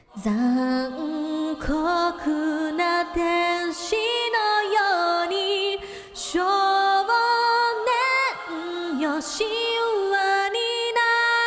残酷な天使のように少年よ神話にな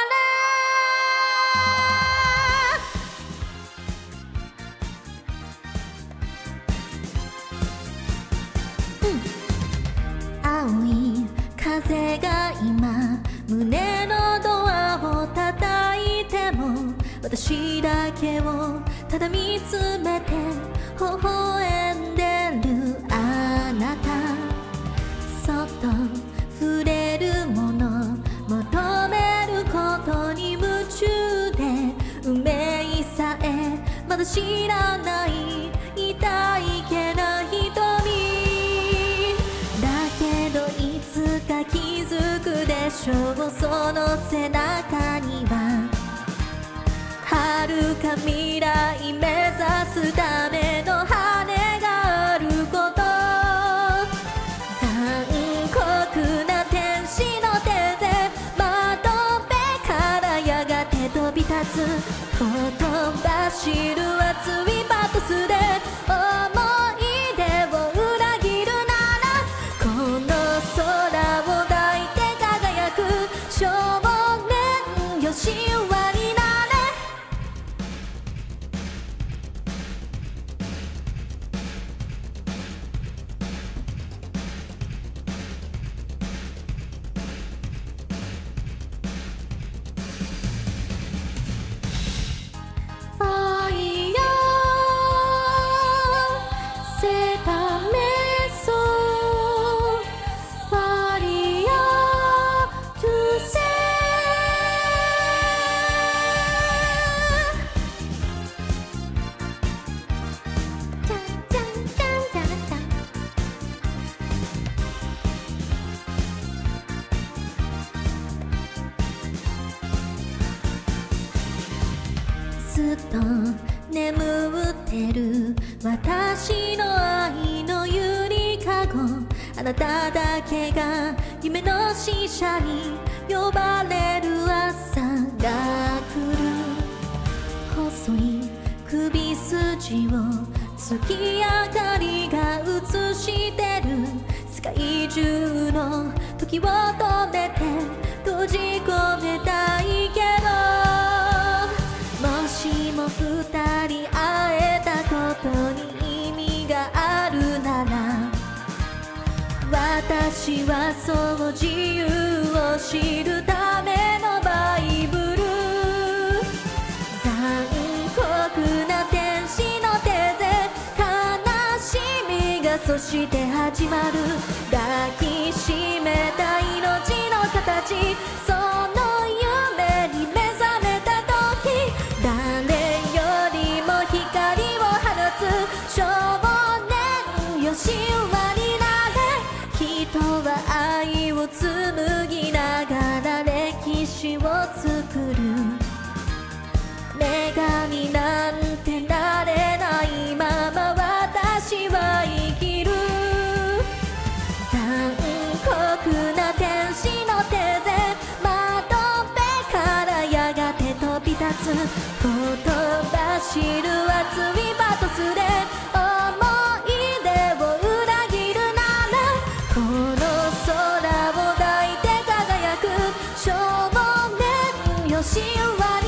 れ、青い風が今胸のドアを叩いても私だけをただ見つめて微笑んでるあなた、そっと触れるもの求めることに夢中で運命さえまだ知らない痛いけな瞳だけどいつか気づくでしょう、その背中には遥か未来目指すための羽があること、残酷な天使の手で窓辺からやがて飛び立つほとばしる熱いバトスで思い出を裏切るならこの空を抱いて輝く少年よ神話になれ。ずっと眠ってる私の愛のゆりかご、あなただけが夢の使者に呼ばれる朝が来る、細い首筋を月明かりが映してる、世界中の時を止めて閉じ込めたいけど、もしも二人会えたことに意味があるなら、私はそう自由を知るためのバイブル、残酷な天使の手で悲しみがそして始まる、抱きしめた命の形、その夢に目覚めた時、誰よりも光を放つ少年よ神話になれ、人は愛を紡ぎながら歴史を作る、女神なんてなれないまま私は生きる、残酷な天使の手で窓辺からやがて飛び立つほとばしる熱いバトスで思い出を裏切るならこの空を抱いて輝く少年よ神話